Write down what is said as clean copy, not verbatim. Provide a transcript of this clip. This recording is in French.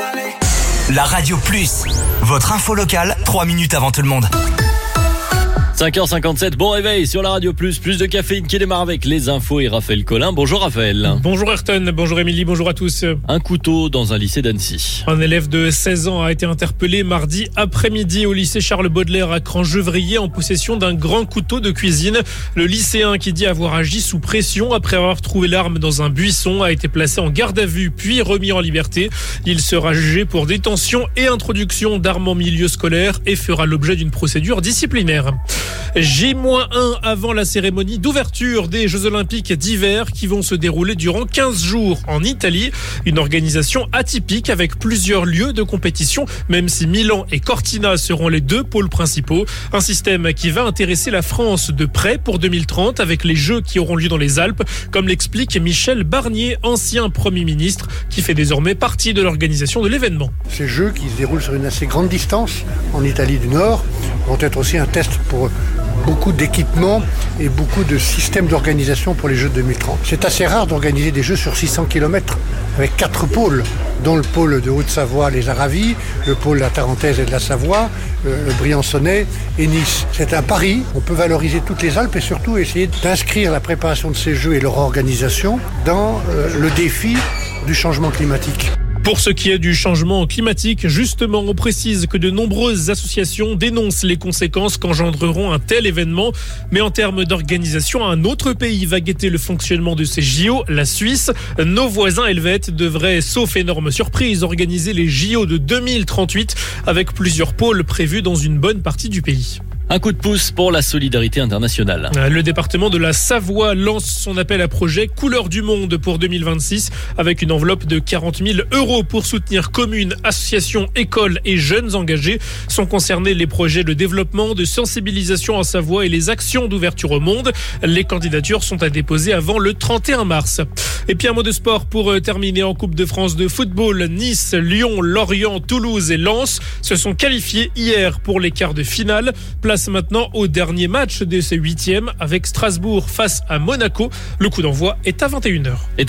La Radio Plus, votre info locale, 3 minutes avant tout le monde. 5h57, bon réveil sur la Radio Plus de caféine qui démarre avec les infos et Raphaël Collin. Bonjour Raphaël. Bonjour Ayrton, bonjour Émilie, bonjour à tous. Un couteau dans un lycée d'Annecy. Un élève de 16 ans a été interpellé mardi après-midi au lycée Charles Baudelaire à Crangevrier en possession d'un grand couteau de cuisine. Le lycéen qui dit avoir agi sous pression après avoir trouvé l'arme dans un buisson a été placé en garde à vue puis remis en liberté. Il sera jugé pour détention et introduction d'armes en milieu scolaire et fera l'objet d'une procédure disciplinaire. J-1 avant la cérémonie d'ouverture des Jeux Olympiques d'hiver qui vont se dérouler durant 15 jours en Italie. Une organisation atypique avec plusieurs lieux de compétition, même si Milan et Cortina seront les deux pôles principaux. Un système qui va intéresser la France de près pour 2030 avec les Jeux qui auront lieu dans les Alpes, comme l'explique Michel Barnier, ancien Premier ministre, qui fait désormais partie de l'organisation de l'événement. Ces Jeux qui se déroulent sur une assez grande distance en Italie du Nord vont être aussi un test pour beaucoup d'équipements et beaucoup de systèmes d'organisation pour les Jeux de 2030. C'est assez rare d'organiser des Jeux sur 600 km avec 4 pôles, dont le pôle de Haute-Savoie, les Aravis, le pôle de la Tarentaise et de la Savoie, le Briançonnais et Nice. C'est un pari, on peut valoriser toutes les Alpes et surtout essayer d'inscrire la préparation de ces Jeux et leur organisation dans le défi du changement climatique. Pour ce qui est du changement climatique, justement, on précise que de nombreuses associations dénoncent les conséquences qu'engendreront un tel événement. Mais en termes d'organisation, un autre pays va guetter le fonctionnement de ces JO, la Suisse. Nos voisins helvètes devraient, sauf énorme surprise, organiser les JO de 2038 avec plusieurs pôles prévus dans une bonne partie du pays. Un coup de pouce pour la solidarité internationale. Le département de la Savoie lance son appel à projet Couleurs du Monde pour 2026 avec une enveloppe de 40 000 € pour soutenir communes, associations, écoles et jeunes engagés. Sont concernés les projets de développement, de sensibilisation en Savoie et les actions d'ouverture au monde. Les candidatures sont à déposer avant le 31 mars. Et puis un mot de sport pour terminer en Coupe de France de football. Nice, Lyon, Lorient, Toulouse et Lens se sont qualifiés hier pour les quarts de finale. Place maintenant au dernier match de ces 8e avec Strasbourg face à Monaco. Le coup d'envoi est à 21h.